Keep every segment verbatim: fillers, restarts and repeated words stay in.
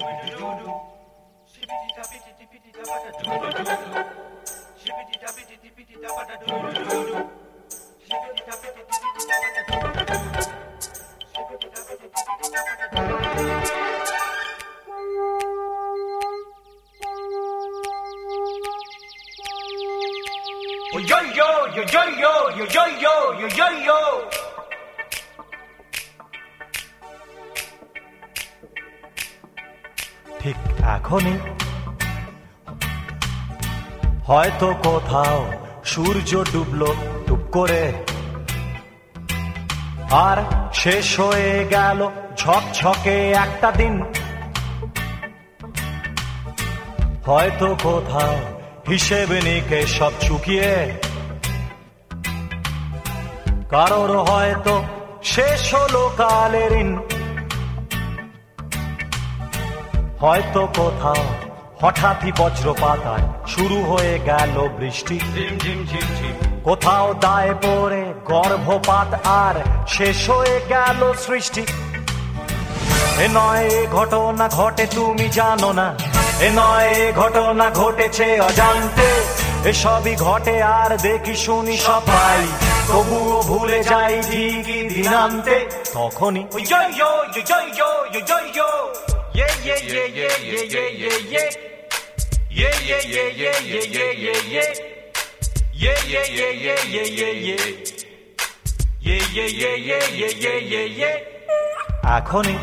Yo yo yo yo yo yo yo yo yo yo yo. ঠিক এখনই হয়তো কোথাও সূর্য ডুবলো টুপ করে, আর শেষ হয়ে গেল ঝকঝকে একটা দিন। হয়তো কোথাও হিসেব নিকে সব চুকিয়ে কারোর হয়তো শেষ হলো কালের ঋণ। হয়তো কোথাও হঠাৎই বজ্রপাতায় শুরু হয়ে গেল বৃষ্টি, কোথাও দায়ে পড়ে গর্ভপাত আর শেষ হয়ে গেল সৃষ্টি। এ নয় এ ঘটনা ঘটে তুমি জানো না, এ নয় এ ঘটনা ঘটেছে অজান্তে। এসবই ঘটে আর দেখি শুনি সবাই, তবুও ভুলে যাই ঠিকই দিনান্তে। তখনই Yo yo yo yo yo yo yo yo. Yeah yeah yeah yeah yeah yeah yeah yeah. Yeah yeah yeah yeah yeah yeah yeah yeah. Yeah yeah yeah yeah yeah yeah yeah. Yeah yeah yeah yeah yeah yeah yeah yeah. এখনই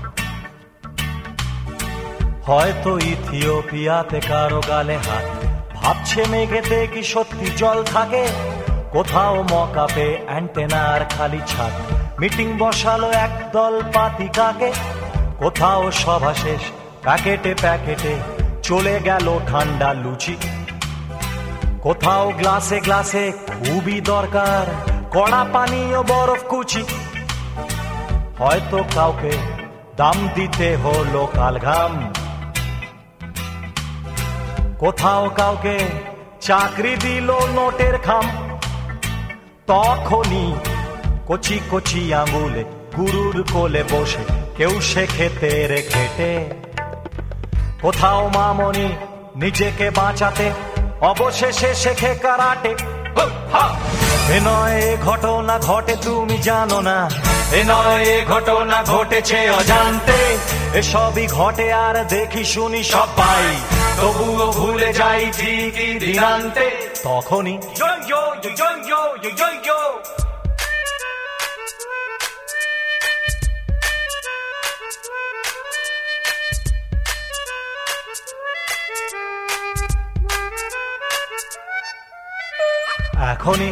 হয়তো ইথিওপিয়াতে কারো গালে হাত, ভাবছে মেঘেতে কি সত্যি জল থাকে। কোথাও মকাপে অ্যান্টেনার খালি ছাদ, মিটিং বসালো একদল পাতিকাকে। কোথাও সভা শেষ, প্যাকেটে প্যাকেটে চলে গেল ঠান্ডা লুচি। কোথাও গ্লাসে গ্লাসে খুবই দরকার কড়া পানি ও বরফ কুচি। হয়তো কাউকে দাম দিতে হলো কালঘাম, কোথাও কাউকে চাকরি দিল নোটের খাম। তখনই কচি কচি আঙুলে গুরুর কোলে বসে কেউ শেখেতে রে খেটে। কোথাও মামনি নিজেকে বাঁচাতে অবশেষে শেখে কারাটে। এ নয় এ ঘটনা ঘটে তুমি জানো না, এ নয় এ ঘটনা ঘটেছে অজান্তে। এসবই ঘটে আর দেখি শুনি সবাই, তবুও ভুলে যাই ঠিকই দিনান্তে। তখনই Yo yo yo yo yo yo yo yo. এখনই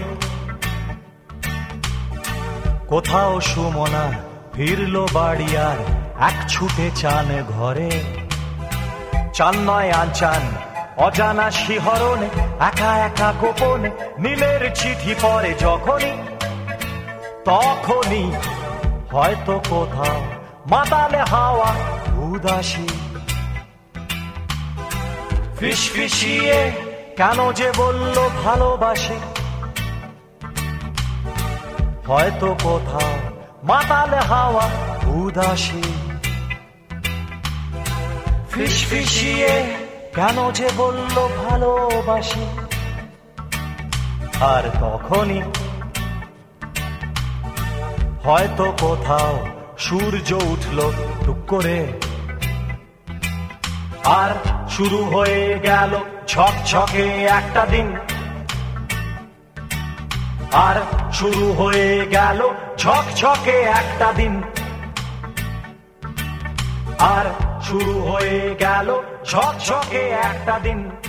কোথাও সুমনা ফিরলো বাড়ি আর এক ছুটে চান ঘরে। চান নয় আনচান অজানা শিহরণে, একা একা গোপনে নীলের চিঠি পড়ে যখনই। তখনই হয়তো কোথাও মাতালে হাওয়া উদাসী ফিসফিসিয়ে কেন যে বললো ভালোবাসে। হয়তো কোথাও মাতালে হাওয়া উদাসী ফিসফিসিয়ে কেন যে বললো ভালোবাসি। আর তখনই হয়তো কোথাও সূর্য উঠল টুক করে, আর শুরু হয়ে গেল ঝকঝকে একটা দিন। আর শুরু হয়ে গেল ঝকঝকে একটা দিন। আর শুরু হয়ে গেল ঝকঝকে একটা দিন।